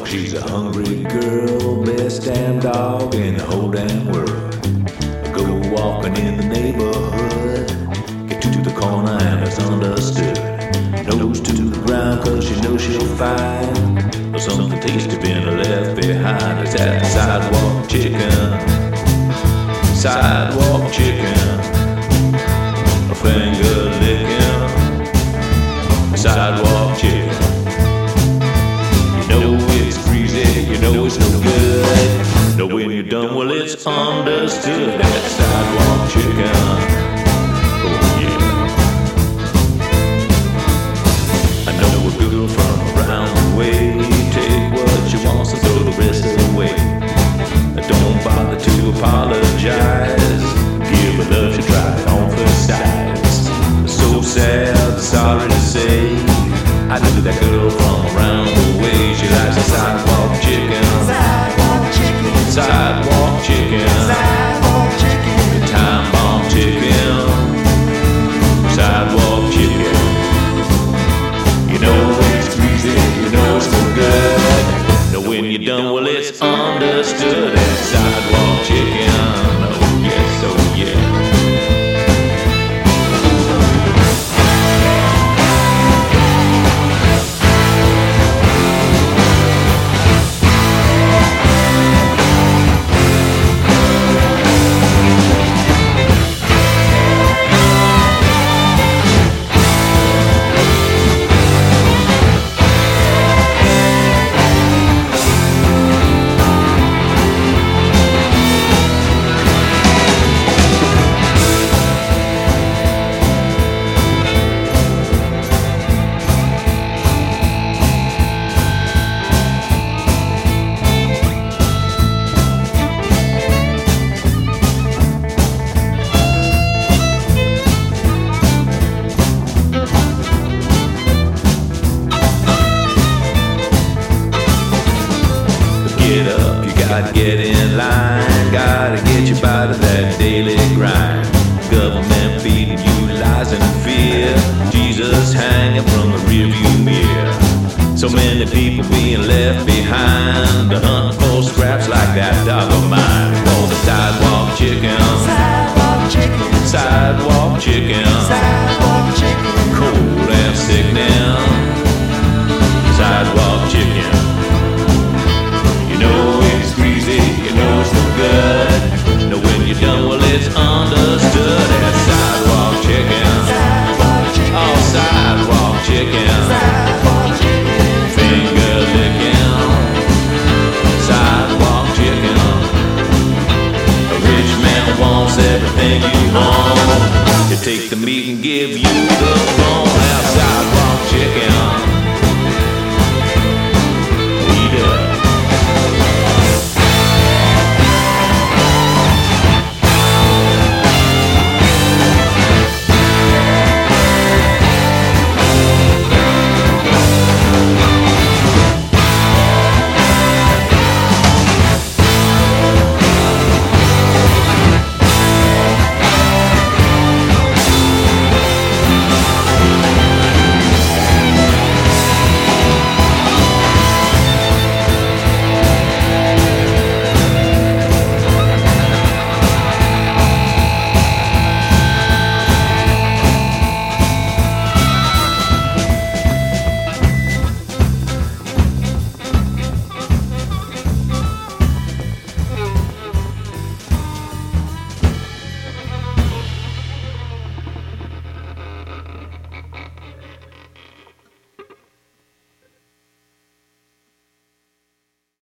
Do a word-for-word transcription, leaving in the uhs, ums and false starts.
She's a hungry girl, best damn dog in the whole damn world. Go walking in the neighborhood, get to the corner and it's understood. Nose to the ground cause she knows she'll find something tasty been left behind. It's that sidewalk chicken, sidewalk chicken, a finger licking, sidewalk chicken. You know it's greasy, you know it's no good. Know when you're done, well it's understood. That sidewalk chicken. To apologize, give her love, she tried on first sights. So sad, sorry to say, I knew that girl from around the way. She likes a sidewalk chicken, sidewalk chicken, sidewalk chicken, sidewalk chicken, time bomb chicken, sidewalk chicken. You know it's greasy, you know it's no good. Know when you're done, well it's understood. That sidewalk chicken, oh yes, oh yeah. Get up, you gotta get in line. Gotta get you out of that daily grind. Government feeding you lies and fear. Jesus hanging from the rearview mirror. So many people being left behind, hunting for scraps like that dog of mine. Oh, the sidewalk chicken, sidewalk chicken, sidewalk chicken, sidewalk chicken, cold and sickening, sidewalk chicken. You know it's greasy, you know it's no good. Know when you're done, well it's understood. That sidewalk chicken, sidewalk chicken, oh sidewalk chicken, sidewalk chicken, finger licking, sidewalk chicken. A rich man wants everything you own. You take the meat and give you the bone.